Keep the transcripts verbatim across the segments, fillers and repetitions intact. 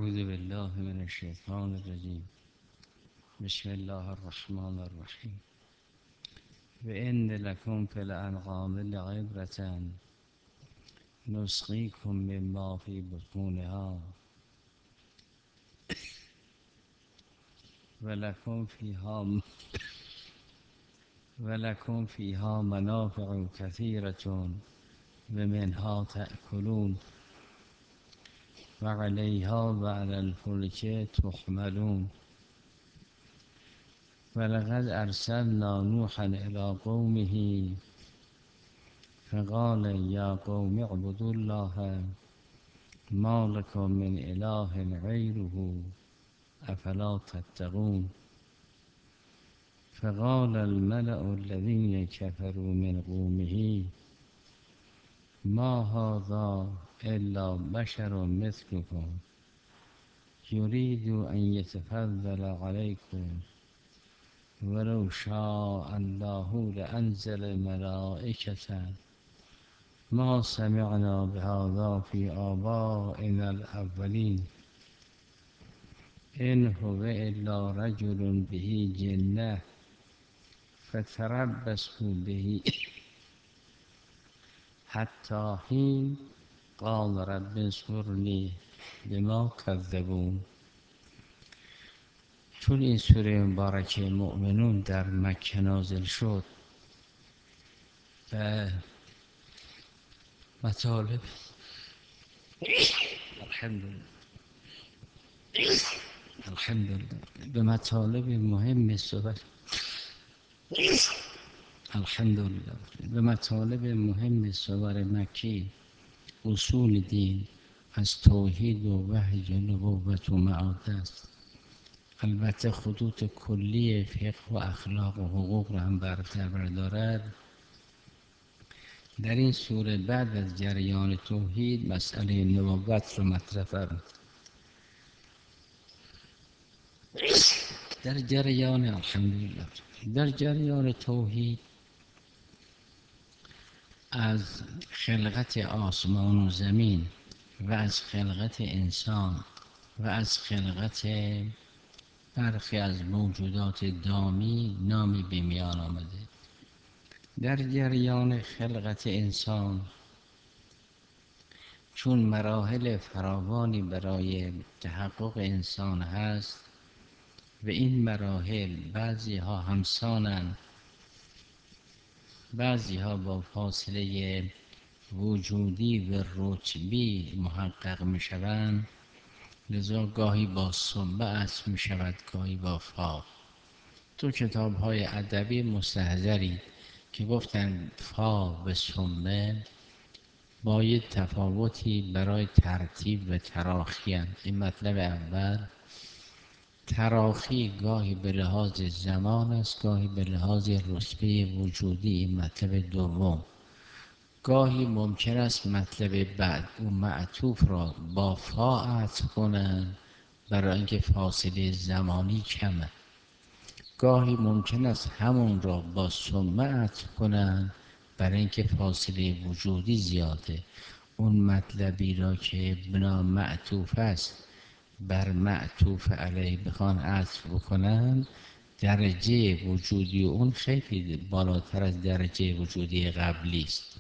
أعوذ بالله من الشيطان الرجيم. بسم الله الرحمن الرحيم. وإن لكم في الأنعام لعبرة نسقيكم مما في بطونها ولكم فيها ولكم فيها منافع كثيرة ومنها تأكلون وعليها وعلى الفلك تحملون. ولقد أرسلنا نوحا إلى قومه فقال يا قوم اعبدوا الله ما لكم من إله غيره أفلا تتقون. فقال الملأ الذين كفروا من قومه ما هذا إلا بشر مثلكم يريد أن يتفضل عليكم ولو شاء الله لأنزل ملائكة ما سمعنا بهذا في آبائنا الأولين إن هو إلا رجل به جنة فتربصوا به حتى حين قال رب انصرني بما كذبون. چون این سوره مبارکه مؤمنون در مکه نازل شد و مطالب الحمدلله الحمدلله به مطالب مهم صحبت الحمدلله به مطالب مهم سور مکی، اصول دین از توحید و وحی و نبوت و معاد است. البته خطوط کلی فقه و اخلاق و حقوق را هم برتر بردارد. در این سوره بعد از جریان توحید مسئله نبوت رو مطرح فرمود. در جریان الحمدلله در جریان توحید از خلقت آسمان و زمین و از خلقت انسان و از خلقت برخی از موجودات دامی نامی به میان آمده. در جریان خلقت انسان چون مراحل فراوانی برای تحقق انسان هست و این مراحل بعضی ها همسانند، بعضی ها با فاصله وجودی و رتبی محقق می شوند، لذا گاهی با سنبه اسم می شود گاهی با فا. تو کتاب های ادبی مستحضری که گفتن فا و سنبه با یک تفاوتی برای ترتیب و تراخی هست. این مطلب اول. تراخی گاهی به لحاظ زمان است، گاهی به لحاظ رتبه وجودی. این مطلب دوم. گاهی ممکن است مطلب بعد و معطوف را با فا عطف کنند برای اینکه فاصله زمانی کمه. گاهی ممکن است همون را با ثم عطف کنند برای اینکه فاصله وجودی زیاده. اون مطلبی را که بنا معطوف است بر معطوف علیه بخوان عطف بکنن، درجه وجودی اون خیلی بالاتر از درجه وجودی قبلی است.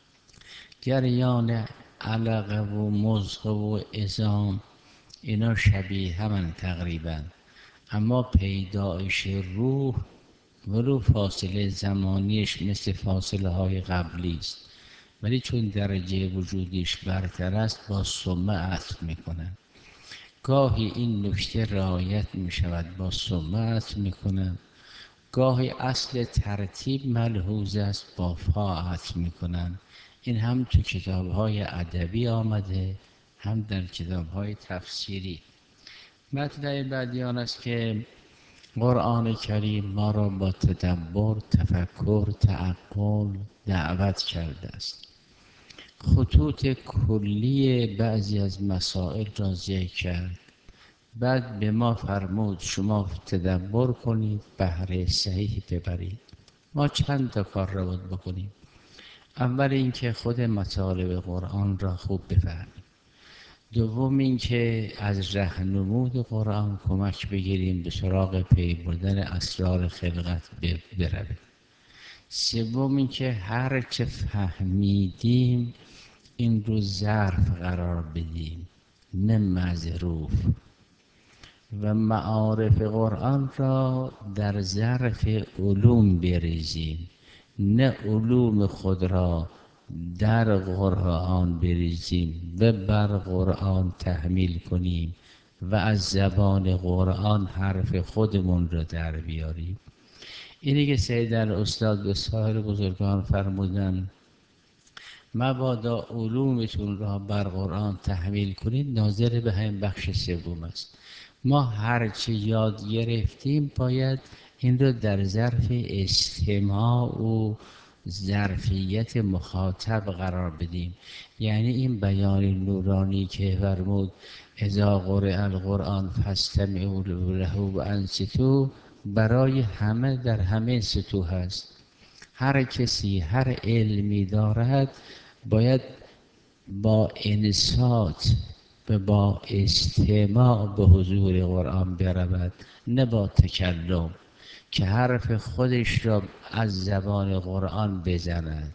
جریان علقه و مضغه و عظام اینا شبیه همن تقریبا، اما پیدایش روح ولو فاصله زمانیش مثل فاصله های قبلی است، ولی چون درجه وجودیش برتر است با ثم عطف میکنن. گاهی این نکته رعایت می شود با ثم عطف می کنند، گاهی اصل ترتیب ملحوظ است با فا عطف می کنند. این هم تو کتاب های ادبی آمده، هم در کتاب های تفسیری. مطلب بعدی آن است که قرآن کریم ما را با تدبر، تفکر، تعقل دعوت کرده است. خطوط کلی بعضی از مسائل را ذکر کرد، بعد به ما فرمود شما تدبر کنید، بهره صحیح ببرید. ما چند تا کار را باید بکنیم. اول اینکه خود مطالب قرآن را خوب بفهمیم. دوم این که از رهنمود قرآن کمک بگیریم به سراغ پی بردن اسرار خلقت برویم. سوم این که هر چه فهمیدیم این رو ظرف قرار بدیم نه مظروف، و معارف قرآن را در ظرف علوم بریزیم نه علوم خود را در قرآن بریزیم و بر قرآن تحمیل کنیم و از زبان قرآن حرف خودمون را در بیاریم. اینی که سید الاستاد به سایر بزرگان فرمودن مبادا علومتون را بر قرآن تحمیل کنید، ناظر به همین بخش سوم است. ما هرچی یاد گرفتیم باید این رو در ظرف استماع و ظرفیت مخاطب قرار بدیم. یعنی این بیان نورانی که فرمود اذا قرئ القرآن فاستمعوا له و انصتوا برای همه در همه سطوح هست. هر کسی هر علمی دارد باید با انصات و با استماع به حضور قرآن برود، نه با تکلم که حرف خودش را از زبان قرآن بزند،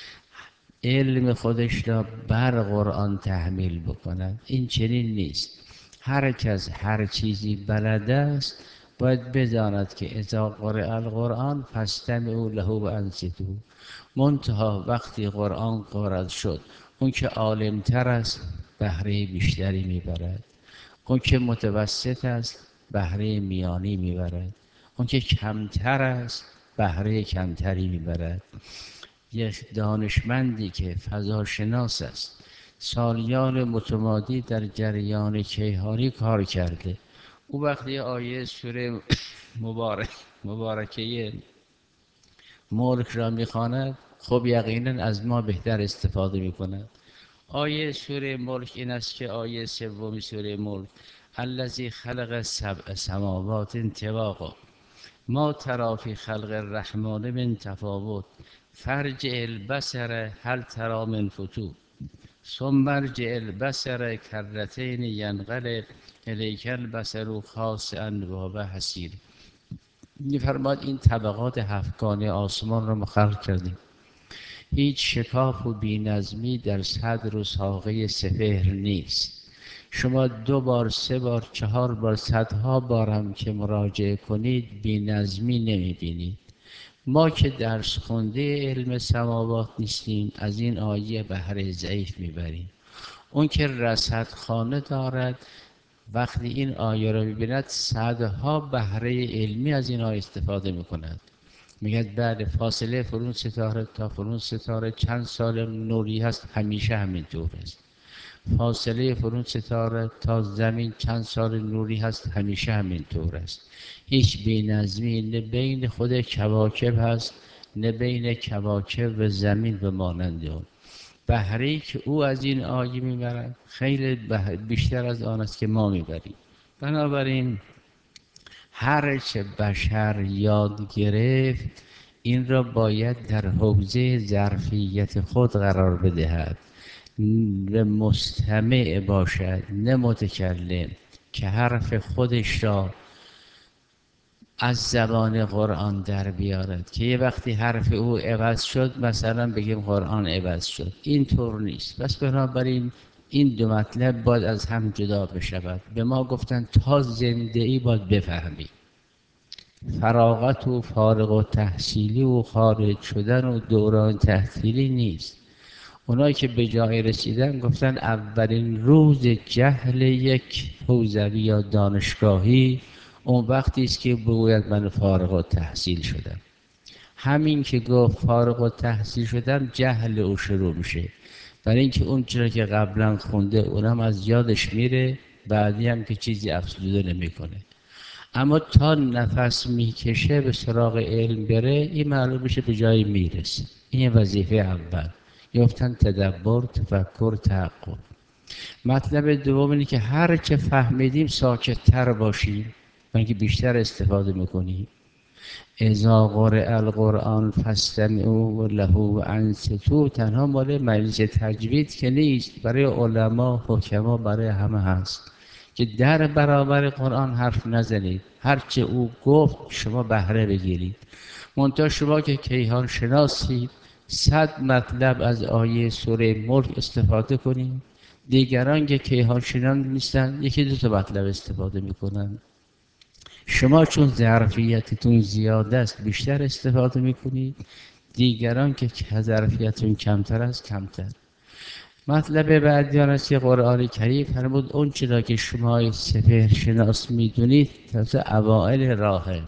علم خودش را بر قرآن تحمیل بکند. این چنین نیست. هر کس هر چیزی بلد است باید بداند که اذا قرئ القرآن فاستمعوا له و انصتوا. منتها وقتی قرآن قرآن شد، اون که عالمتر است بهره بیشتری میبرد، اون که متوسط است بهره میانی میبرد، اون که کمتر است بهره کمتری میبرد. یک دانشمندی که فضاشناس است، سالیان متمادی در جریان کیهانی کار کرده، او وقتی آیه سوره مبارک مبارکه ملک را میخواند، خب یقینا از ما بهتر استفاده میکند. آیه سوره ملک این است که آیه سوم سوره ملک الذی خلق سبع سماوات طباقا ما تری فی خلق الرحمن من تفاوت فارجع البصر هل تری من فطور ثم ارجع البصر کرتین ینقلب الیک البصر خاسئا وهو حسیر. می‌فرماید این طبقات هفتگانه آسمان را ما خلق کردیم. هیچ شکاف و بی‌نظمی در صدر و ساقه سپهر نیست. شما دو بار سه بار چهار بار صدها بارم که مراجعه کنید بی‌نظمی نمی‌بینید. ما که درس خونده علم سماوات نیستیم، از این آیه بهره ضعیف میبریم. اون که رصدخانه دارد وقتی این آیه را ببیند صدها بهره علمی از این آیه استفاده میکند. میگه بله فاصله فرون ستاره تا فرون ستاره چند سال نوری هست، همیشه همینطور است. فاصله فرون ستاره تا زمین چند سال نوری هست، همیشه همینطور است. هیچ بی‌نظمی نه بین خود کواکب هست نه بین کواکب و زمین و مانند اون. بهره‌ای که او از این آیه میبرد خیلی بیشتر از آن است که ما میبریم. بنابراین هر چه بشر یاد گرفت این را باید در حوزه ظرفیت خود قرار بدهد و مستمع باشد نه متکلم، که حرف خودش را از زبان قرآن در بیارد، که یه وقتی حرف او عوض شد مثلا بگیم قرآن عوض شد. این طور نیست. بس بنابراین این دو مطلب باید از هم جدا بشود. به ما گفتن تا زنده ای باید بفهمی. فراغت و فارغ و تحصیلی و خارج شدن و دوران تحصیلی نیست. اونایی که به جای رسیدن گفتن اولین روز جهل یک حوزوی یا دانشگاهی اون وقتی است که بگوید من فارغ التحصیل شدم. همین که گفت فارغ التحصیل شدم جهل او شروع میشه، برای اینکه اون چرا که قبلا خونده اونم از یادش میره، بعدی هم که چیزی افزوده نمیکنه. اما تا نفس میکشه به سراغ علم بره، این معلوم میشه به جایی میرسه. این وظیفه اول. گفتن تدبر، تفکر، تعقل. مطلب دوم اینه که هر چه فهمیدیم ساکت تر باشیم، برای اینکه بیشتر استفاده میکنیم. اذا قرئ القرآن فاستمعوا له و انصتوا تنها مال مجلس تجوید که نیست، برای علما حکما برای همه هست که در برابر قرآن حرف نزنید، هرچه او گفت شما بهره بگیرید. منتها شما که کیهان شناسید صد مطلب از آیه سوره ملک استفاده کنید، دیگران که کیهان شناس نیستن یکی دو تا مطلب استفاده میکنن. شما چون ظرفیتتون زیاد است بیشتر استفاده میکنید، دیگران که ظرفیتتون کمتر است کمتر. مطلب بعدی آن است که قرآن کریم فرمود اون چرا که شما سپهر شناس میدونید تازه اوائل راهه.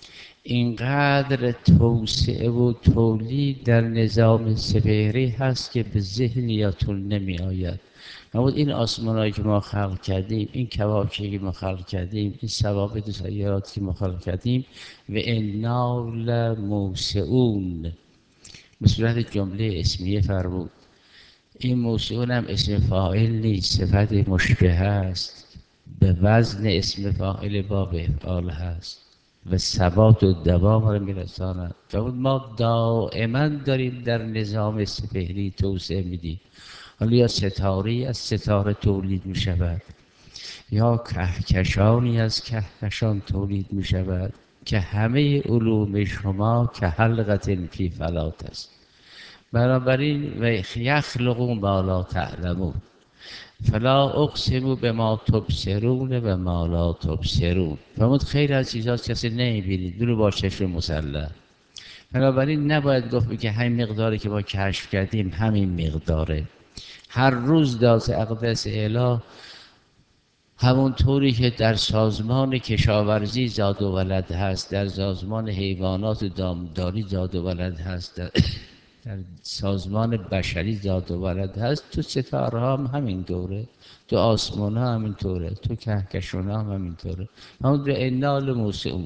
اینقدر توسعه و تولید در نظام سپهری هست که به ذهنیاتون نمی آید. نبود این آسمانهایی که ما خلق کردیم، این کواکبی که ما خلق کردیم، این ثوابت سیارات که ما خلق کردیم و انا لموسعون به صورت جمله اسمیه فرمود. این موسعون هم اسم فاعل نیست، صفت مشبه است، به وزن اسم فاعل باب افعال هست و ثبات و دوام را میرساند. ما دائما داریم در نظام سپهری توسعه میدیم. حالا یا ستاره از ستاره تولید می شود یا کهکشانی از کهکشان تولید می شود که همه علوم شما که حلقة فی فلات است. بنابراین و یخلق ما لا تعلمون فلا اقسم بما تبصرون و ما لا تبصرون. فرمود خیلی از چیزاست کسی نمیبینید دور با چشم مسلح. بنابراین نباید گفت که همین مقداری که ما کشف کردیم همین مقداره. هر روز ذات اقدس اله همون طوری که در سازمان کشاورزی زاد و ولد هست، در سازمان حیوانات و دامداری زاد و ولد هست، در, در سازمان بشری زاد و ولد هست، تو ستاره ها هم همین دوره، تو آسمان ها همین طوره، تو کهکشان ها هم همین طوره. همون به انال موسعون.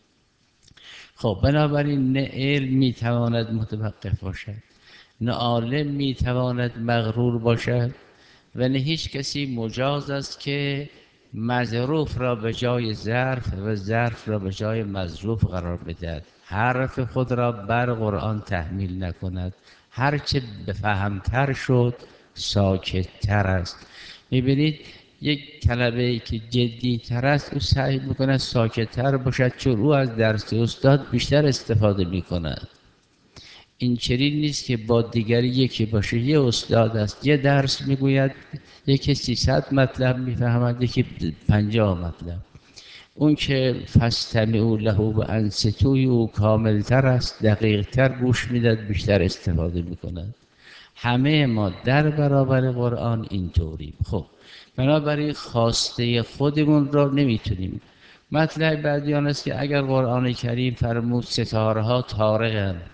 خب بنابراین نه علم میتواند متوقف باشد، نه عالم میتواند مغرور باشد و نه هیچ کسی مجاز است که مظروف را به جای ظرف و ظرف را به جای مظروف قرار بدهد. حرف خود را بر قرآن تحمیل نکند. هرچه بفهمتر شد ساکتتر است. میبینید یک کلمه‌ای که جدی تر است او سعی میکند ساکتتر باشد چون او از درس استاد بیشتر استفاده میکند. این چنین نیست که با دیگری یکی باشه. یه استاد است یه درس میگوید، یکی سیصد مطلب میفهمد، یکی پنجاه مطلب. اون که فاستمعوا له و انصتوا او کاملتر است، دقیقتر گوش میداد، بیشتر استفاده میکند. همه ما در برابر قرآن اینطوریم. خب بنابراین خواسته خودمون را نمیتونیم. مطلب بعدی آن است که اگر قرآن کریم فرمود ستاره ها طارقند،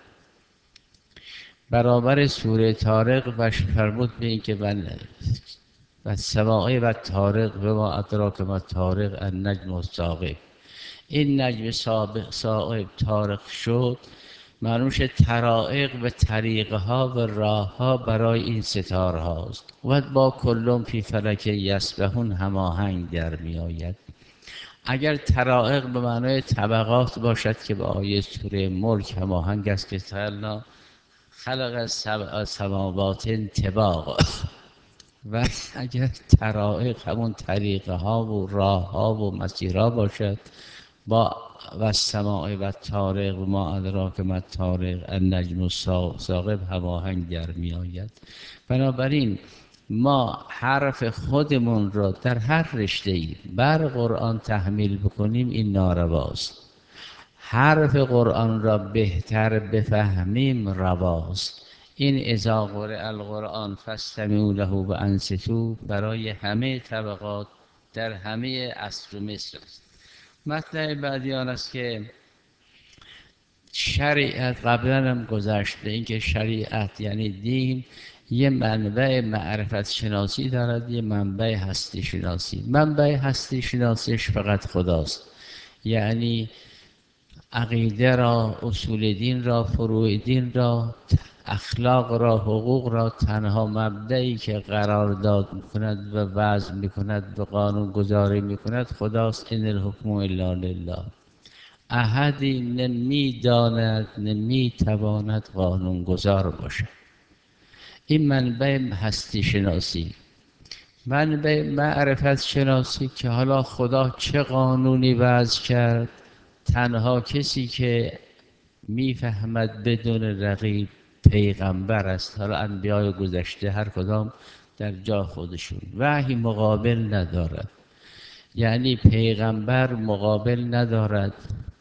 برابر سوره طارق و فرمود به این که و سماعه و طارق و ما ادراک ما طارق النجم الثاقب. این نجم ثاقب طارق شد، معلوم شد طرائق و طریقه ها و راه ها برای این ستاره هاست و با کلم فی فلک یسبحون هماهنگ در می آید. اگر طرائق به معنای طبقات باشد که به آیه سوره ملک هماهنگ است که تعالی خلق سبع سماوات طباقا، و اگر طرائق همون طریقه ها و راه ها و مسیرها باشد با و السماء و طارق و ما ادراک ما طارق النجم الثاقب هماهنگ در می آید. بنابراین ما حرف خودمون را در هر رشته‌ای بر قرآن تحمیل بکنیم این نارواست. حرف قرآن را بهتر بفهمیم رواست. این اذا قرئ القرآن فاستمعوا له و انصتوا برای همه طبقات در همه عصر و مصر است. مطلب بعدی آن است که شریعت قبلا هم گذشته، اینکه شریعت یعنی دین یه منبع معرفت شناسی دارد، یه منبع هستی شناسی. منبع هستی شناسیش فقط خداست، یعنی عقیده را، اصول دین را، فروع دین را، اخلاق را، حقوق را تنها مبدعی که قرارداد میکند و وضع میکند و قانون گذاری میکند خداست. ان الحکم الا لله. احدی نمی داند نمی تواند قانون گذار باشد. این منبع هستی شناسی، منبع معرفت شناسی که حالا خدا چه قانونی وضع کرد، تنها کسی که میفهمد بدون رقیب پیغمبر است. حالا انبیای گذشته هر کدام در جا خودشون، وحی مقابل ندارد، یعنی پیغمبر مقابل ندارد،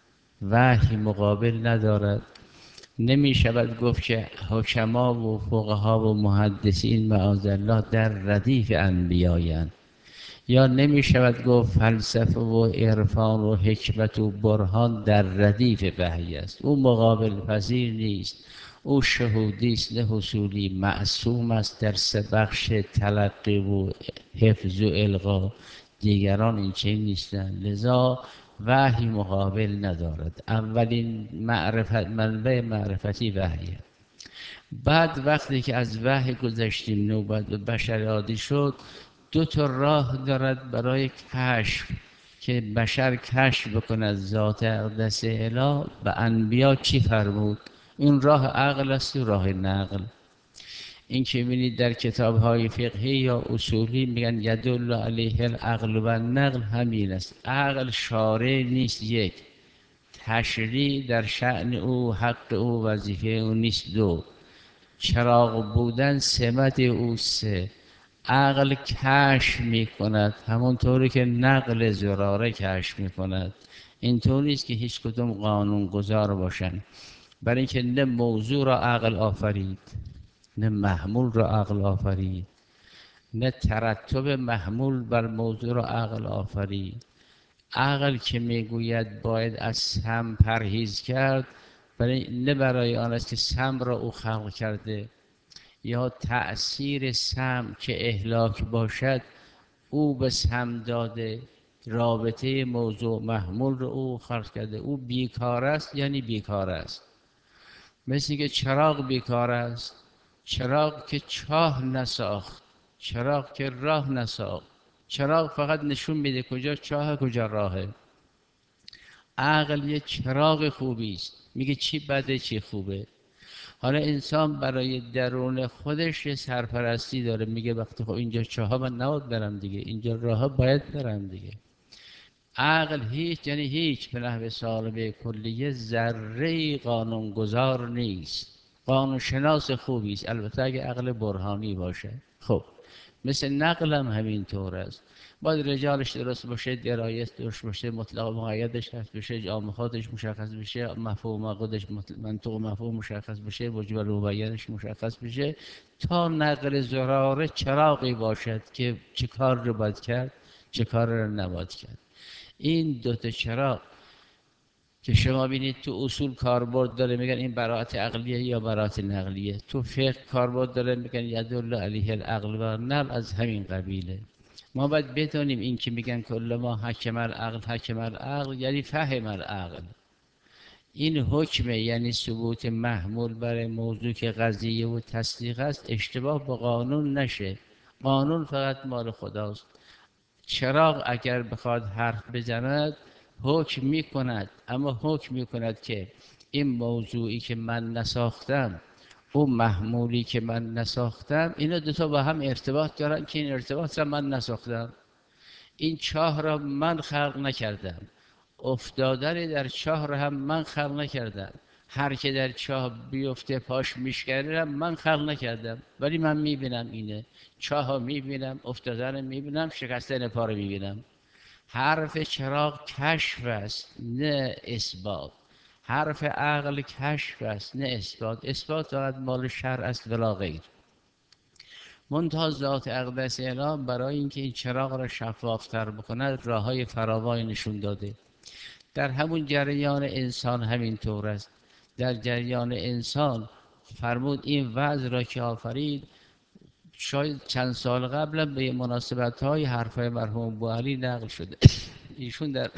وحی مقابل ندارد. نمی شود گفت که حکما و فقها و محدثین معاذالله در ردیف انبیایند، یا نمی شود گفت فلسفه و عرفان و حکمت و برهان در ردیف وحی است. او مقابل پذیر نیست، او شهودی است نه حصولی، معصوم است در سه بخش تلقی و حفظ و القا، دیگران این چنین نیستند. لذا وحی مقابل ندارد. اولین معرفت، منبع معرفتی وحیه. بعد وقتی که از وحی گذشتیم نوبت به بشر عادی شد، دو تا راه دارد برای کشف که بشر کشف بکند ذات اقدس اله. به انبیا چی فرمود؟ این راه عقل است و راه نقل. این که می‌بینید در کتاب‌های فقهی یا اصولی میگن یدل علیه العقل و النقل، همین است. عقل شارع نیست، یک. تشریع در شأن او، حق او، وظیفه او نیست، دو. چراغ بودن سمت او، سه. عقل کشف می کند همونطوری که نقل زراره کشف می کند. اینطور نیست که هیچ کدوم قانون گذار باشند، برای اینکه نه موضوع را عقل آفرید، نه محمول را عقل آفرید، نه ترتب محمول بر موضوع را عقل آفرید. عقل که میگوید باید از سم پرهیز کرد، برای نه برای آن است که سم را او خلق کرده، یا تأثیر سم که اهلاک باشد او به سم داده، رابطه موضوع محمول رو او خلق کرده. او بیکار است یعنی بیکار است. مثل که چراغ بیکار است، چراغ که چاه نساخت، چراغ که راه نساخت، چراغ فقط نشون میده کجا چاه کجا راهه. عقل یه چراغ خوبی است، میگه چی بده چی خوبه. حالا انسان برای درون خودش یه سرپرستی داره، میگه وقتی خب اینجا چاه ها من نباید برم دیگه، اینجا راه ها باید برم دیگه. عقل هیچ، یعنی هیچ به نحو سالبه کلیه ذره قانونگذار نیست. قانون شناس خوبی است، البته اگه عقل برهانی باشه. خب مثل نقل هم همین طور است، باید رجالش درست باشه، درایت درست باشه، مطلق مقیدش هست بشه، جامخاتش مشخص بشه، مفهوم خودش منطق مفهوم مشخص بشه، وجب مبینش مشخص بشه، تا نقل زراره چراغی باشد که چه کار رو باید کرد چه کار رو نباید کرد. این دوتا چراغ که شما بینید تو اصول کاربرد داره، میگن این براءت عقلیه یا براءت نقلیه. تو فقه کاربرد داره، میگن یدل علیه العقل و نقل، از همین قبیله. ما باید بدونیم این که میگن کل ما حکم العقل حکم العقل یعنی فهم العقل. این حکمه، یعنی ثبوت محمول برای موضوع که قضیه و تصدیق است، اشتباه با قانون نشه. قانون فقط مال خداست. چراغ اگر بخواد حرف بزند حکم می کند، اما حکم می کند که این موضوعی که من نساختم، اون محمولی که من نساختم، اینا دوتا با هم ارتباط دارن که این ارتباط را من نساختم. این چاه را من خلق نکردم، افتادن در چاه را هم من خلق نکردم، هر که در چاه بیفته پاش میشکنه من خلق نکردم، ولی من میبینم اینه، چاه ها میبینم، افتادن میبینم، شکستن پا رو میبینم. حرف چراغ کشف است نه اثبات، حرف عقل کشف است نه اثبات. اثبات فقط مال شرع است ولا غیر. منتها ذات اقدس اله برای اینکه این چراغ را شفافتر بکند راههای فراوانی نشون داده. در همون جریان انسان همین طور است. در جریان انسان فرمود این وضع را که آفرید، شاید چند سال قبل به مناسبت های حرفای مرحوم بوعلی نقل شده. ایشون در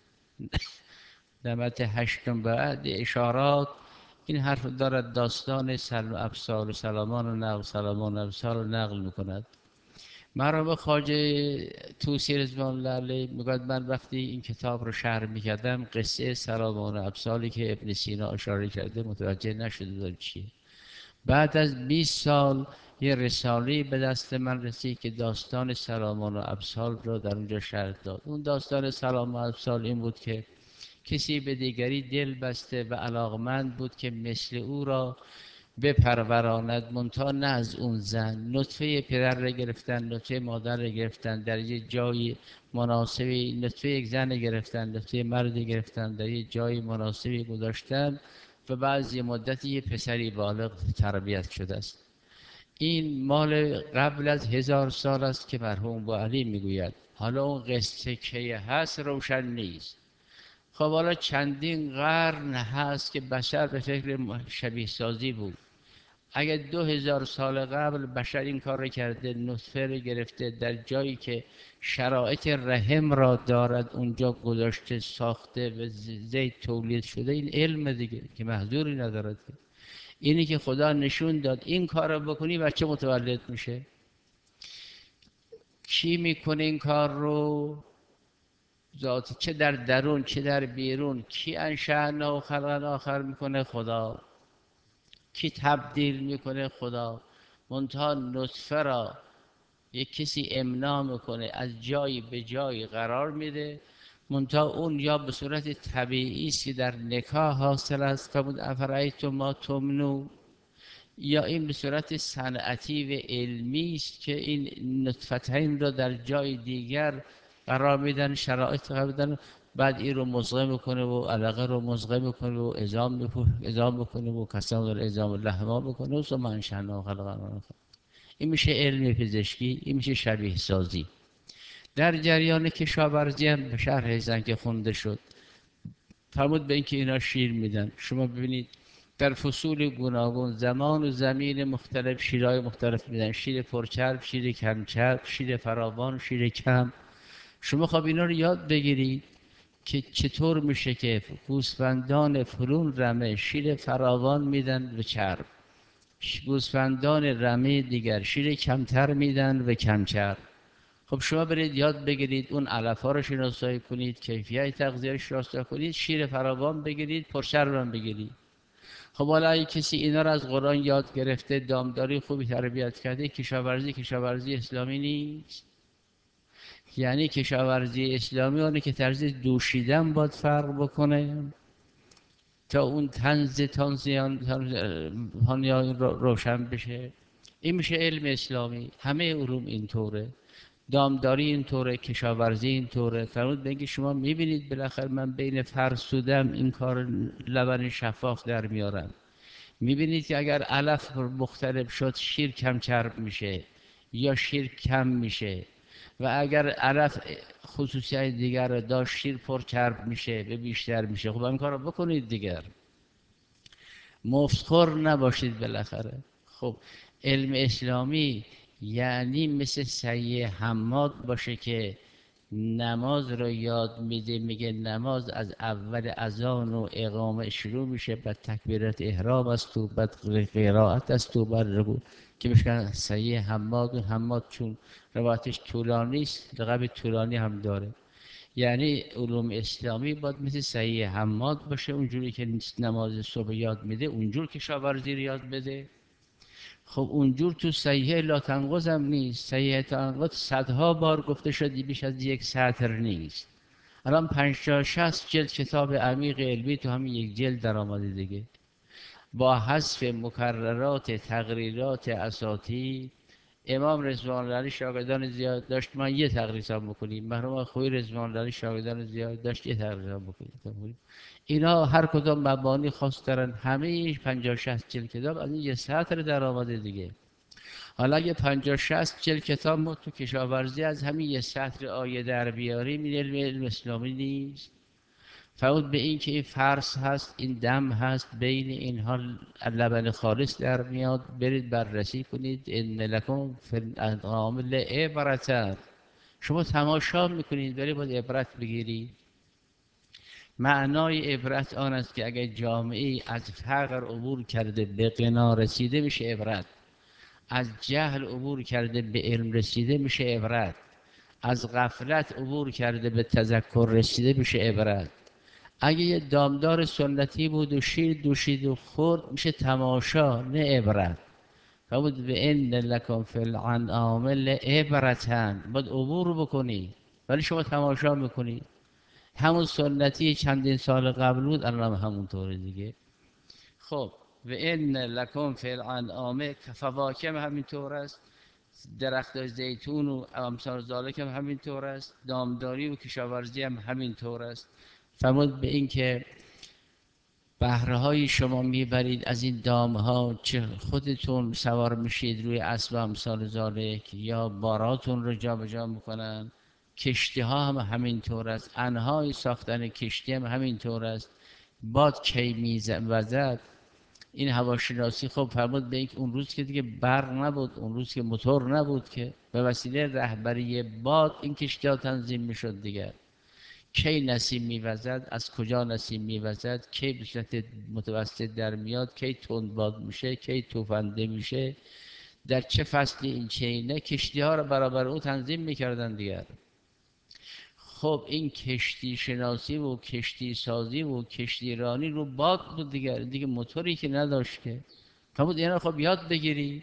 نمت هشتم بعد اشارات این حرف دارد، داستان سلم ابصار و سلامان و نقل، سلامان و ابصار رو نقل میکند. مرحوم خواجه طوسی رضوان الله علیه میگوید من وقتی این کتاب رو شرح میکردم قصه سلامان ابسالی که ابن سینا اشاره کرده متوجه نشده بودم چیه. بعد از بیست سال یه رساله به دست من رسید که داستان سلامان و ابسال رو در اونجا شرح داد. اون داستان سلامان و ابسال این بود که کسی به دیگری دل بسته و علاقمند بود که مثل او را بپروراند، منتها نه از اون زن. نطفه پدر را گرفتن، نطفه مادر را گرفتن، در یه جای مناسبی نطفه یک زن را گرفتن، نطفه مرد گرفتن، در یه جای مناسبی گذاشتن و بعضی مدتی یه پسری بالغ تربیت شده است. این مال قبل از هزار سال است که مرحوم با علی میگوید. حالا اون قصه که هست روشن نیست. خب حالا چندین قرن هست که بشر به فکر شبیه سازی بود. اگر دو هزار سال قبل بشر این کار رو کرده، نطفه رو گرفته در جایی که شرایط رحم را دارد اونجا گذاشته ساخته و زید تولید شده، این علم دیگه که محظوری ندارد. اینی که خدا نشون داد این کار رو بکنی بچه متولد میشه. کی میکنه این کار رو؟ ذاتی، چه در درون چه در بیرون. کی انشأنا و خلقا آخر میکنه؟ خدا. کی تبدیل میکنه؟ خدا. منتها نطفه را یک کسی امنا میکنه، از جایی به جایی قرار میده، منتها اون یا به صورت طبیعی است که در نکاح حاصل است، فرمود افرایتم ما تمنون، یا این به صورت صنعتی و علمی است که این نطفتین را در جای دیگر قرار میدن، شرایط قرار میدن، بعد این رو مزغه میکنه و علاقه رو مزغه میکنه و ازام میکنه ازام میکنه و کسام در ازام لحما میکنه و ثم انشأنا خلقا. این میشه علم پزشکی، این میشه شبیه سازی. در جریان کشاورزی هم به شرح زنگ خونده شد. فرمود به اینکه اینا شیر میدن. شما ببینید در فصول گوناگون زمان و زمین مختلف شیرهای مختلف میدن، شیر پرچرب، شیر کمچرب، شیر فراوان، شیر کم. شما خب اینا رو یاد بگیرید که چطور میشه که گوسفندان فرون رمه شیر فراوان میدن به چرب، گوسفندان رمه دیگر شیر کمتر میدن و کمچرب. خب شما برید یاد بگیرید، اون علف ها رو شناسایی کنید، کیفیت تغذیه رو شناسایی کنید، شیر فراوان بگیرید، پرچرب هم بگیرید. خب حالا اگه کسی اینا رو از قرآن یاد گرفته، دامداری خوبی تربیت کرده، کشاورزی کشاورزی اسلامی نیست. یعنی کشاورزی اسلامی اونه که طرز دوشیدن باید فرق بکنه تا اون طنز تانزیان هانیان روشن بشه. این میشه علم اسلامی. همه علوم اینطوره، دامداری اینطوره، کشاورزی اینطوره. فرمود بگی شما میبینید بالاخره من بین فرسودم این کار لبن شفاف در میارم. میبینید که اگر علف مختلف شد شیر کم چرب میشه یا شیر کم میشه، و اگر علف خصوصیت دیگر داشت شیر پر چرب میشه و بیشتر میشه. خب این کار رو بکنید دیگر، مفتخور نباشید بالاخره. خب علم اسلامی یعنی مثل سیه حماد باشه که نماز رو یاد میده، میگه نماز از اول اذان و اقامه شروع میشه، بعد تکبیرات احرام است و بعد قرائت است و بعد رکوع، که میشن سیه حماد. و حماد چون روایتش طولانی است لقب طولانی هم داره. یعنی علوم اسلامی باید مثل صحیح حماد باشه، اونجوری که نماز صبح یاد میده اونجور که کشاورزی رو یاد بده. خب اونجور تو صحیح لا تنقض هم نیست. صحیح تنقض صدها بار گفته شدی، بیش از یک سطر نیست. الان پنجاه شصت جلد کتاب عمیق علمی تو همین یک جلد در آمده دیگه، با حذف مکررات تقریرات اساطیر. امام رضوان الله علیه شاگردان زیاد داشت، من یه تقریص هم بکنیم. مرحوم خوی رضوان الله علیه شاگردان زیاد داشت، یه تقریص هم بکنیم. اینا هر کدام مبانی خاص دارن. همه پنجاه شصت جلد کتاب از این یه سطر در آمده دیگه. حالا اگه پنجاه شصت جلد کتاب ما تو کشاورزی از همین یه سطر آیه در بیاریم، این علم علم اسلامی نیست. فرمود به این که این فرض هست، این دم هست، بین اینها لبن خالص در میاد، برید بررسی کنید. ان لکم فی الانعام لعبرة. شما تماشا میکنید ولی باید عبرت بگیرید. معنای عبرت آن است که اگر جامعه از فقر عبور کرده به غنا رسیده میشه عبرت. از جهل عبور کرده به علم رسیده میشه عبرت، از غفلت عبور کرده به تذکر رسیده میشه عبرت. اگه یه دامدار سنتی بود و شیر دوشید و خورد میشه تماشا نه عبرت. فبود به ان لکم فی الانعام لعبرة، باید عبور بکنی ولی شما تماشا میکنی. همون سنتی چندین سال قبل بود الان همونطوره دیگه. خب و ان لکم فی الانعام، فواکه هم همینطور است، درخت زیتون و امثال ذالک هم همینطور است، دامداری و کشاورزی هم همینطور است. فرمود به این که بهره های شما میبرید از این دام ها، چه خودتون سوار میشید روی اسب امثال ذالک یا باراتون رو جابجا میکنن. کشتی ها هم همینطور است، انهای ساختن کشتی هم همینطور است. باد کی میوزد این هواشناسی. خب فرمود به یک اون روز که دیگه برق نبود، اون روز که موتور نبود، که به وسیله رهبری باد این کشتی ها تنظیم میشد دیگر. کی نسیم میوزد، از کجا نسیم میوزد، کی به صورت متوسط در میاد، کی تند باد میشه، کی توفنده میشه، در چه فصلی این چینه، کشتی ها رو برابر او تنظیم میکردن دیگر. خب این کشتی شناسی و کشتی سازی و کشتی رانی رو باد بود دیگر، دیگه موتوری که نداشت که. فرمود اینا خب یاد بگیرید،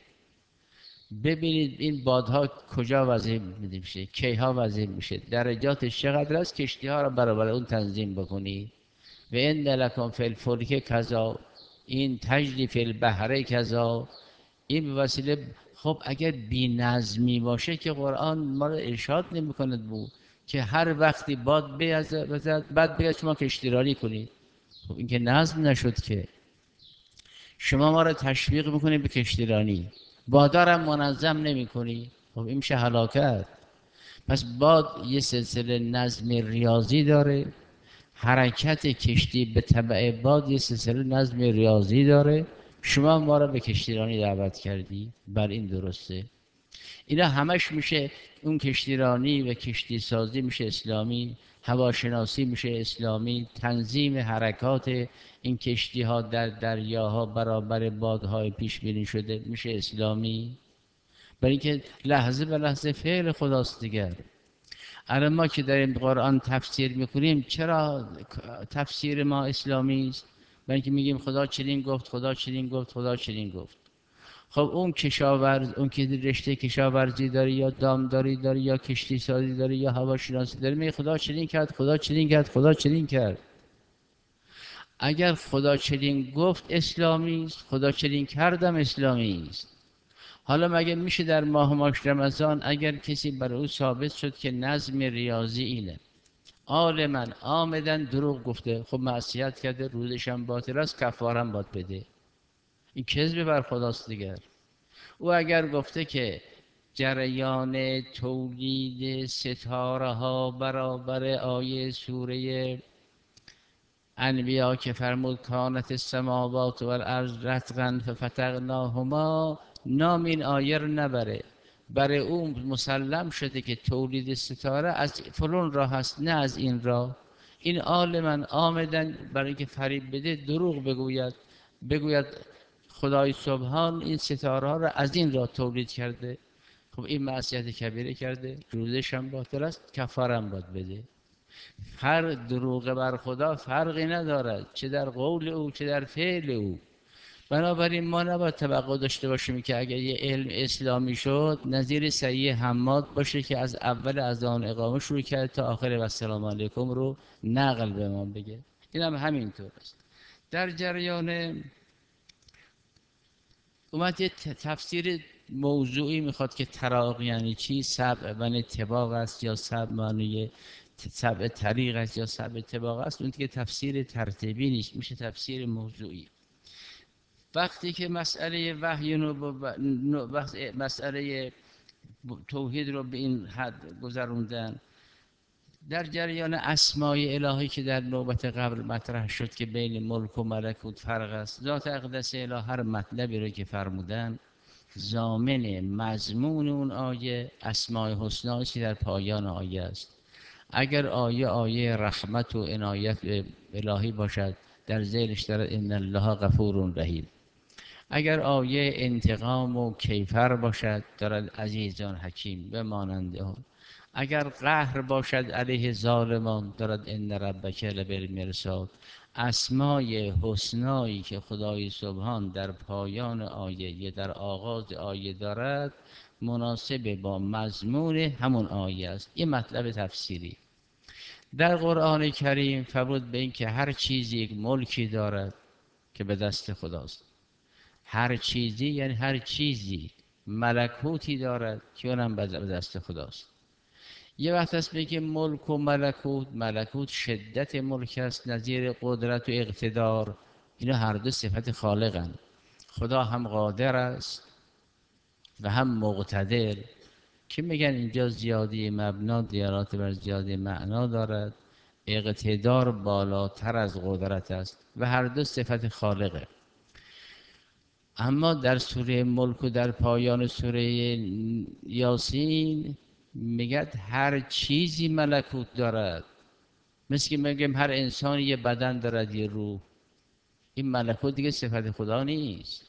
ببینید این بادها کجا وضع میشه، کیها وضع میشه، درجاتش چقدر است، کشتی ها رو برابر اون تنظیم بکنید. و ان لکم فی الفلک کذا، این تجری فی البحر کذا، این به وسیله. خب اگر بی نظمی باشه که قرآن ما رو ارشاد نمیکنه بود که هر وقتی باد بزد بعد بگه شما کشتیرانی کنید. خب این که نظم نشد که. شما ما رو تشویق میکنی به کشتیرانی، بادارم منظم نمی کنی، خب این میشه هلاکت. پس باد یه سلسله نظم ریاضی داره، حرکت کشتی به تبع باد یه سلسله نظم ریاضی داره. شما ما رو به کشتیرانی دعوت کردی، بر این درسته. اینا همش میشه، اون کشتیرانی و کشتی سازی میشه اسلامی، هواشناسی میشه اسلامی، تنظیم حرکات این کشتی ها در دریاها برابر بادهای پیش بینی شده میشه اسلامی. برای اینکه لحظه به لحظه فعل خداست دیگر. الان ما که داریم قرآن تفسیر میکنیم، چرا تفسیر ما اسلامی است؟ برای اینکه میگیم خدا چنین گفت، خدا چنین گفت، خدا چنین گفت. خب اون کشاورز، اون که رشته کشاورزی داره یا دامداری داره یا کشتی سازی داره یا هواشناسی داره، میگه خدا چنین کرد، خدا چنین کرد، خدا چنین کرد. اگر خدا چنین گفت اسلامی است، خدا چنین کردم اسلامی است. حالا مگه میشه در ماه ماش رمضان اگر کسی برای او ثابت شد که نظم ریاضی اینه، عالما عامدن دروغ گفته، خب معصیت کرده، روزش هم باطل است، کفاره هم باید بده. این کذب بر خداست دیگر. او اگر گفته که جریان تولید ستاره ها برابر آیه سوره انبیا که فرمود کانت السماوات والارض رتقا ففتقناهما، نام این آیه رو نبره، برای اون مسلم شده که تولید ستاره از فلان راه هست نه از این راه. این عالما آمدن برای اینکه فریب بده دروغ بگوید، بگوید خدای سبحان این ستاره ها را از این راه تولید کرده. خب این معصیت کبیره کرده، روزش هم باطل است، کفاره هم باید بده. هر دروغ بر خدا فرقی ندارد، چه در قول او چه در فعل او. بنابراین ما نباید توقع داشته باشیم که اگر یه علم اسلامی شد نظیر سعی حماد باشه که از اول اذان اقامه شروع کرد تا آخر و السلام علیکم رو نقل به ما بگه. این هم همینطور است. در جریان اومد یه تفسیر موضوعی میخواد که طراق یعنی چی، سبع و اتباق است یا سبع معنی سبع طریق است یا سبع اتباق است، اون که تفسیر ترتیبی نیست، میشه تفسیر موضوعی. وقتی که مسئله وحی و مسئله توحید رو به این حد گذروندن، در جریان اسمای الهی که در نوبت قبل مطرح شد که بین ملک و ملکوت فرق است، ذات اقدس الهی هر مطلبی رو که فرمودن ضامن مضمون اون آیه اسماء الحسنا که در پایان آیه است. اگر آیه آیه رحمت و عنایت الهی باشد، در ذیلش داره ان الله غفور رحیم. اگر آیه انتقام و کیفر باشد دارد عزیزان حکیم بمانند آن. اگر قهر باشد علیه ظالمان دارد ان ربک لبالمرصاد. اسمای حسنایی که خدای سبحان در پایان آیه یا در آغاز آیه دارد مناسب با مضمون همون آیه است. این مطلب تفسیری در قرآن کریم فرمود به این که هر چیزی یک ملکی دارد که به دست خداست. هر چیزی یعنی هر چیزی ملکوتی دارد که اونم به دست خداست. یه وقت هست میگه ملک و ملکوت، ملکوت شدت ملک است نظیر قدرت و اقتدار، اینا هر دو صفت خالقن. خدا هم قادر است و هم مقتدر که میگن اینجا زیادی مبنا دیانات بر زیادی معنا دارد. اقتدار بالاتر از قدرت است و هر دو صفت خالقه. اما در سوره ملک و در پایان سوره یاسین میگد هر چیزی ملکوت دارد. مثل که میگیم هر انسانی یه بدن دارد یه روح. این ملکوت دیگه صفت خدا نیست،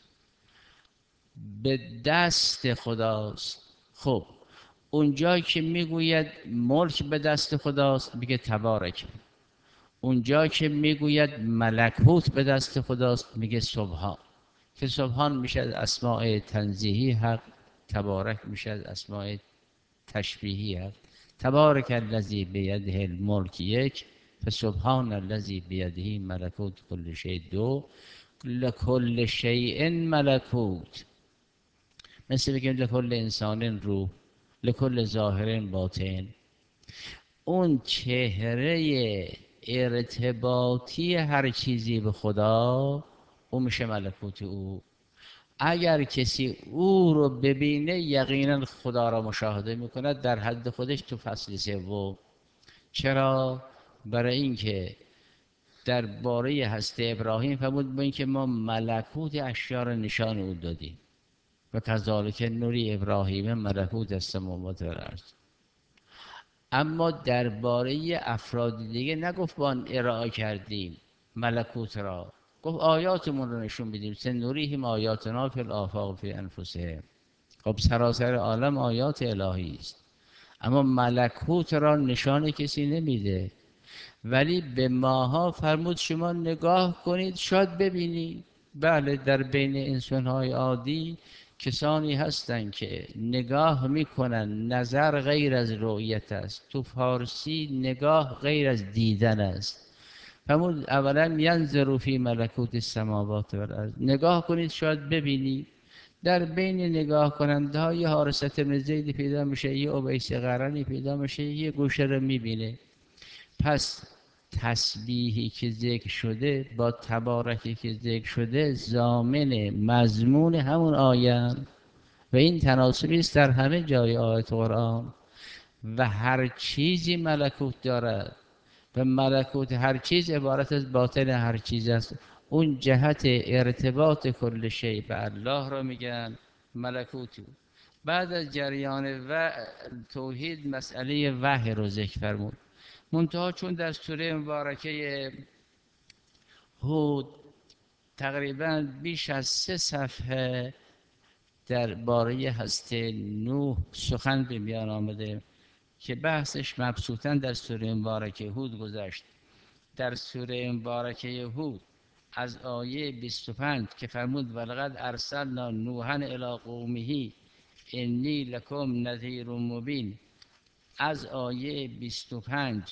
به دست خداست. خب اونجایی که میگوید ملک به دست خداست میگه تبارک. اونجا که میگوید ملکوت به دست خداست میگه سبحان، که سبحان میشه از اسماء تنزیهی حق، تبارک میشه از اسماء تشبیهی حق. تبارک الذی بیده الملک یک، فسبحان الذی بیده ملکوت کل شیء دو، لکل شیء ملکوت. مثل بگیم لکل انسان روح، لکل ظاهر باطن. اون چهره ارتباطی هر چیزی به خدا اون میشه ملکوت او. اگر کسی او رو ببینه یقینا خدا را مشاهده میکند در حد خودش تو فصل سوم. چرا؟ برای اینکه در باره هست ابراهیم فرمود با اینکه ما ملکوت اشیا را نشان او دادیم و کذالک نوری ابراهیم ملکوت السماوات والارض. اما درباره افراد دیگه نگفت با آن ارائه کردیم ملکوت را، گفت آیاتمون رو نشون بدیم. سنوریهم آیاتنا فی الآفاق فی انفسهم. خب سراسر عالم آیات الهی است، اما ملکوت را نشان کسی نمیده. ولی به ماها فرمود شما نگاه کنید شاید ببینید. بله در بین انسان‌های عادی کسانی هستند که نگاه میکنن، نظر غیر از رؤیت است. تو فارسی نگاه غیر از دیدن است. فرمود اولا ینظروا فی ملکوت السماوات والارض، نگاه کنید شاید ببینید. در بین نگاه کننده ها یه حارثة بن زید پیدا میشه، یه اویس قرنی پیدا میشه، یه گوشه رو میبینه. پس تسبیحی که ذکر شده با تبارکی که ذکر شده ضامن مضمون همون آیه و این تناسبی است در همه جای آیات قرآن. و هر چیزی ملکوت دارد و ملکوت هر چیز عبارت از باطن هر چیز است. اون جهت ارتباط کل شیء به الله را میگن ملکوتی. بعد از جریان و توحید مسئله وحی رو ذکر فرمود. منتها چون در سوره مبارکه هود تقریبا بیش از سه صفحه درباره هسته نوح سخن به میان آمده که بحثش مبسوطاً در سوره مبارکه هود گذشت. در سوره مبارکه هود از آیه بیست و پنج که فرمود ولقد ارسلنا نوحا الی قومه انی لکم نذیر مبین، از آیه بیست و پنج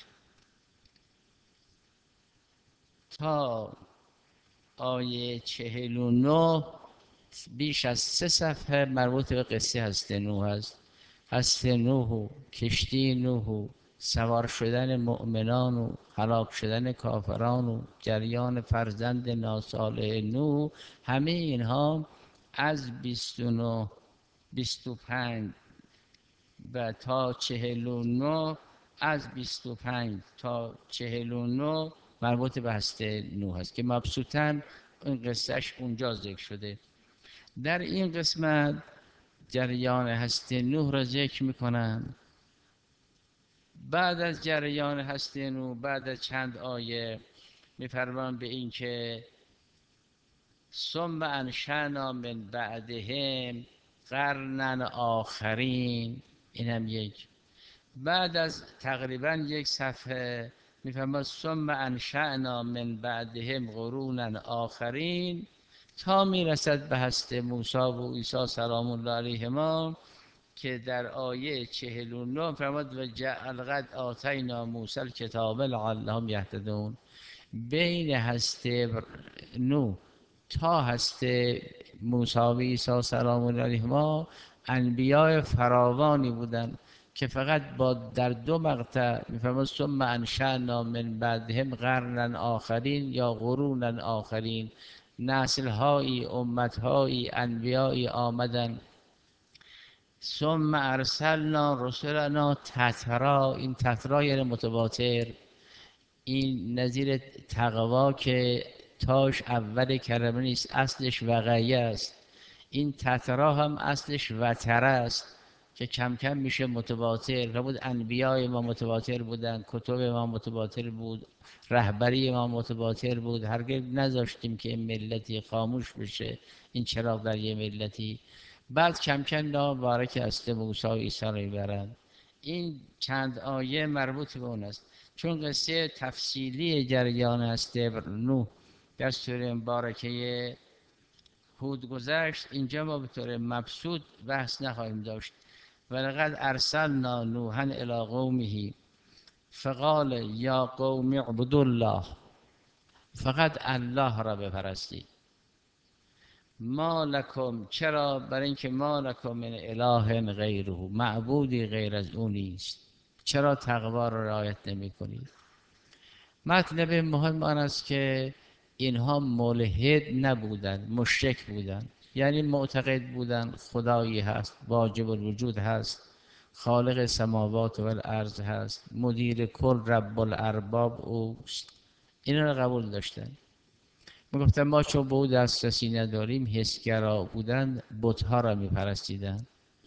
تا آیه چهل و نه بیش از سه صفحه مربوط به قصه هسته نوح است. هسته نوح و کشتی نوح و سوار شدن مؤمنان و هلاک شدن کافران و جریان فرزند ناصالح نوح، همه اینها از بیست و نه بیست و پنج و تا چهل و نه، از بیست و پنج تا چهل و نه مربوط به هسته نوح است که مبسوطاً این قصهش اونجا ذکر شده. در این قسمت جریان هسته نوح را ذکر میکنن. بعد از جریان هسته نوح بعد از چند آیه میفرمان به این که ثم انشأنا من بعدهم قرنا آخرین. این هم یک. بعد از تقریبا یک صفحه میفهمد ثم انشأنا من بعدهم قرونا آخرین، تا میرسد به هست موسی و عیسی سلام الله علیهما که در آیه چهل و نه فرمود و جعل قد آتینا موسی الکتاب لعلهم یهتدون. بین هست نو تا هست موسی و عیسی سلام الله علیهما انبیاء فراوانی بودند که فقط با در دو مقطع میفرماد ثم انشأنا من بعدهم قرنا آخرین یا قرونا آخرین، نسل هایی، امت هایی، انبیایی آمدن. ثم ارسلنا رسلنا تترا، این تترا یعنی متواتر، این نظیر تقوا که تاش اول کلمه نیست، اصلش وقعیه است. این تترا هم اصلش وتره است که کم کم میشه متواتر. و بود انبیای ما متواتر بودن، کتب ما متواتر بود، رهبری ما متواتر بود. هرگز نذاشتیم که این ملتی خاموش بشه، این چراغ در یه ملتی. بعد کم کم نام بارک است موسی و عیسی رو میبرند. این چند آیه مربوط به اون است، چون قصه تفصیلی جریان است نوح در سوره مبارکه هود گذشت، اینجا ما به طور مبسوط بحث نخواهیم داشت. ولقد ارسلنا نوحا الی قومه فقال یا قوم اعبدوا الله، فقط الله را بپرستید. ما لکم، چرا؟ برای اینکه ما لکم من اله غیره، معبودی غیر از او نیست. چرا تقوا را رعایت نمی کنید؟ مطلب مهم آن است که اینها ملحد نبودند، مشرک بودند. یعنی معتقد بودند خدایی هست، واجب الوجود هست، خالق سماوات و الارض هست، مدیر کل رب الارباب اوست. اینا را قبول داشتند. میگفتن ما چون به او دسترسی نداریم، حسگرا بودن، بتها را میپرستیدن.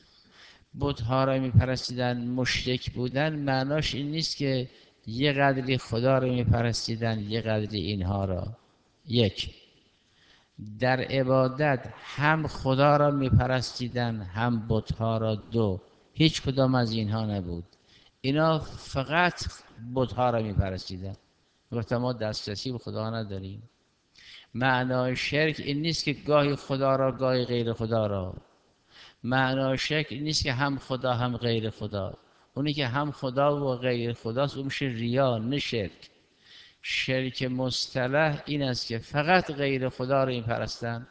بتها را میپرستیدن، مشرک بودن معناش این نیست که یه قدری خدا را میپرستیدن، یه قدری اینها را. یک، در عبادت هم خدا را میپرستیدن هم بتها را. دو، هیچ کدام از اینها نبود. اینا فقط بتها را میپرستیدن. گفتم ما دسترسی به خدا نداریم. معنای شرک این نیست که گاهی خدا را گاهی غیر خدا را. معنای شرک این نیست که هم خدا هم غیر خدا. اونی که هم خدا و غیر خداست اون میشه ریا، نه شرک. شرک مصطلح این است که فقط غیر خدا را این پرستن.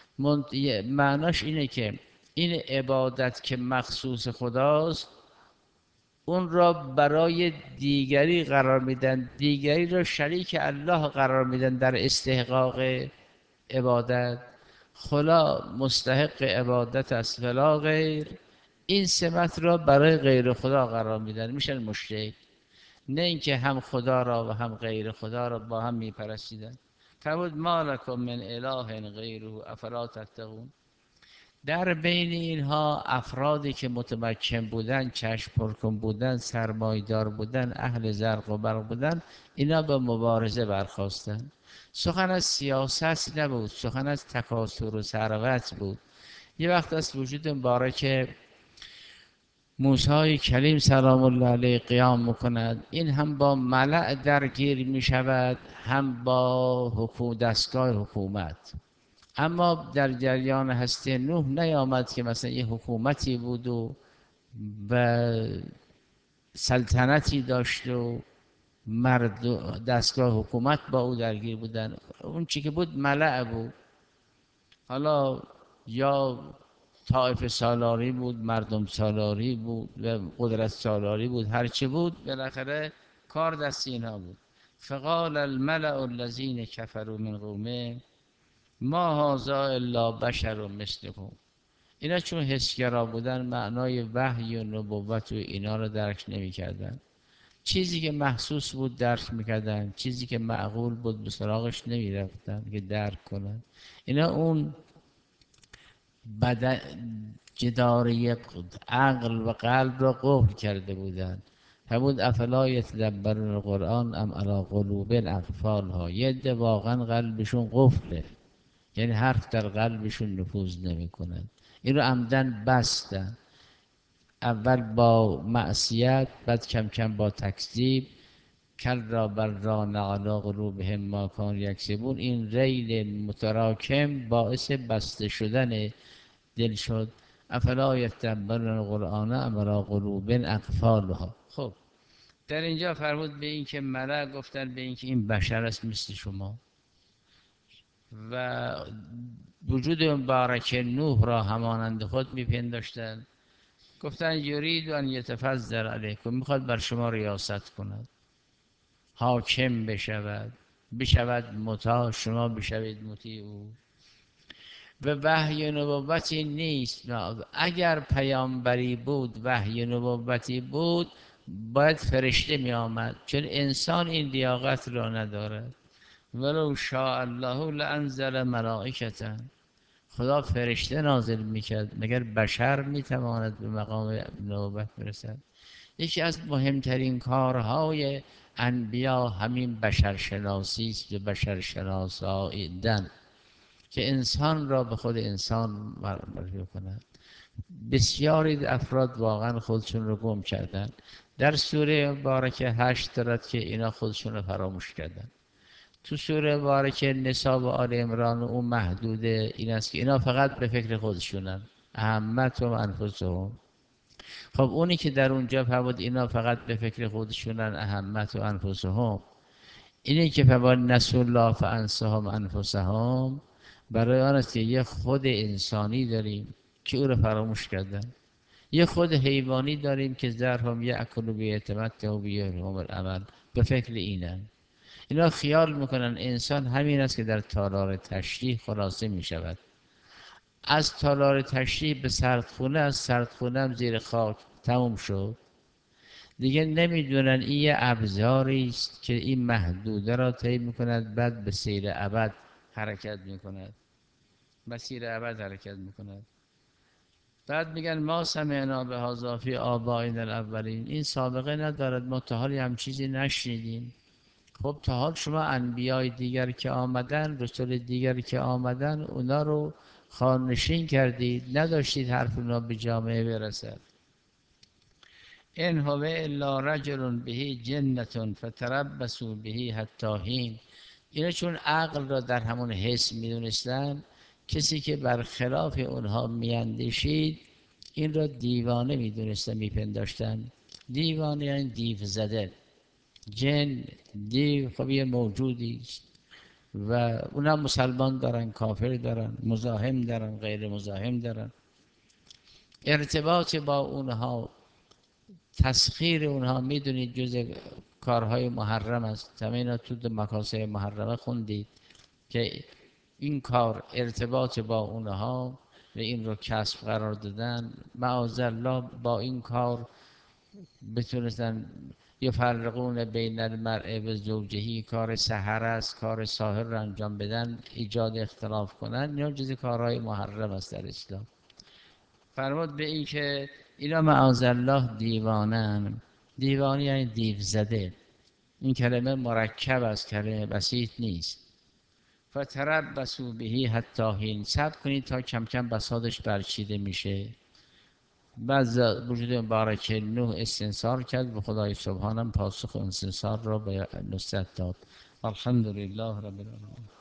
معناش اینه که این عبادت که مخصوص خداست اون را برای دیگری قرار میدن، دیگری را شریک الله قرار میدن در استحقاق عبادت. خدا مستحق عبادت است ولا غیر، این سمت را برای غیر خدا قرار میدن، میشن مشرک. نه اینکه هم خدا را و هم غیر خدا را با هم میپرستیدن. فرمود ما لکم من اله غیره افلا تتقون. در بین اینها افرادی که متمکن بودن، چشم پرکن بودن، سرمایدار بودن، اهل زرق و برق بودن، اینا به مبارزه برخواستن. سخن از سیاست نبود، سخن از تکاثر و ثروت بود. یه وقت از وجود مبارک موسی کلیم سلام الله علیه قیام میکند، این هم با ملأ درگیر میشود، هم با حکومت، دستگاه حکومت. اما در جریان هسته نوح نیامد که مثلا یه حکومتی بود و و سلطنتی داشت و مرد دستگاه حکومت با او درگیر بودن. اون چی که بود ملأ بود. حالا یا طائف سالاری بود، مردم سالاری بود و قدرت سالاری بود، هرچی بود بالاخره کار دست اینها بود. فقال الملأ الذین کفروا من قومه ما هذا الا بشر مثلکم. اینا چون حسگرا بودن معنای وحی و نبوت و اینا رو درک نمی کردن. چیزی که محسوس بود درک میکردن، چیزی که معقول بود به سراغش نمی رفتن که درک کنن. اینا اون بدن جداری عقل و قلب را قفل کرده بودند. فرمود افلا یتدبرون القرآن ام علی قلوب اقفالها. یه عده واقعا قلبشون قفله، یعنی حرف در قلبشون نفوذ نمی کند. این رو عمدن بستن، اول با معصیت، بعد کم کم با تکذیب. کل را بر را نعلا قلوبهم ما کان یکسبون. این ریل متراکم باعث بسته شدن دل شد. افلا یتدبرون القرآن ام علی قلوب اقفالها. خب در اینجا فرمود به این که ملک گفتن به این که این بشر است مثل شما و وجود مبارک نوح را همانند خود میپنداشتند. گفتن یرید ان یتفضل علیکم، میخواد بر شما ریاست کند، حاکم بشود، بشود مطاع، شما بشوید مطیع او. و وحی نبوتی نیست. اگر پیامبری بود، وحی نبوتی بود، باید فرشته می آمد، چون انسان این لیاقت را ندارد. ولو شاء الله لانزل ملائکة، خدا فرشته نازل میکرد، مگر بشر میتواند به مقام نبوت برسد؟ یکی از مهمترین کارهای انبیا همین بشرشناسی است و بشرشناسانیدن که انسان را به خود انسان معرفی کند. بسیاری افراد واقعا خودشون رو گم کردن. در سوره مبارکه هشت دارد که اینا خودشون رو فراموش کردن. تو سوره مبارکه نساء و آل عمران اون محدوده این است که اینا فقط به فکر خودشونن، اهمت و انفسهم. خب اونی که در اونجا فرمود اینا فقط به فکر خودشونن، اهمت و انفسهم، اینی که فرمود نسوا الله فانساهم انفسهم، برای آن است که یه خود انسانی داریم که او رو فراموش کردن، یه خود حیوانی داریم که ذرهم یأکلوا بیتمتعوا بیهم الامل، به فکر اینن. اینا خیال میکنن انسان همین است که در تالار تشریح خلاصه میشود. از تالار تشریح به سردخونه، از سردخونه هم زیر خاک تموم شد. دیگه نمیدونن این یه ابزاری است که این محدوده را طی میکند، بعد به سیر ابد حرکت میکند، مسیر ابد حرکت میکند. بعد میگن ما سمعنا بهذا فی آبائنا الاولین، این سابقه ندارد، ما تا حالی هم چیزی نشنیدیم. خب تا حال شما انبیای دیگر که آمدن، رسول دیگر که آمدن، اونا رو خانشین کردید، نداشتید حرف اونا به جامعه برسد. ان هو الا رجل به جنة فتربصوا به حتی حین. اینا چون عقل را در همون حس میدونستن، کسی که برخلاف اونها میاندیشید این را دیوانه میدونستن، میپنداشتن. دیوانه یعنی دیو زده. جن، دیو، خب یه موجودی است و اونا مسلمان دارن، کافر دارن، مزاحم دارن، غیر مزاحم دارن. ارتباط با اونها، تسخیر اونها، میدونید جز کارهای محرم است. همه اینا تو مکاسب محرمه خوندید که این کار ارتباط با اونها و این رو کسب قرار دادن، معاذالله با این کار بتونستن یفرقون بین المرء و زوجه، کار سحر است، کار ساحر رو انجام بدن، ایجاد اختلاف کنن، یا جز کارهای محرم است در اسلام. فرمود به این که اینا معاذالله دیوانن. دیوانی یعنی دیو زده. این کلمه مرکب است، کلمه بسیط نیست. فتربصوا به حتی حین، صبر کنید تا کم کم بساطش برچیده میشه. بعد وجود مبارک نوح استنصار کرد و خدای سبحانم پاسخ استنصار را به نصرت داد. الحمدلله رب العالمین.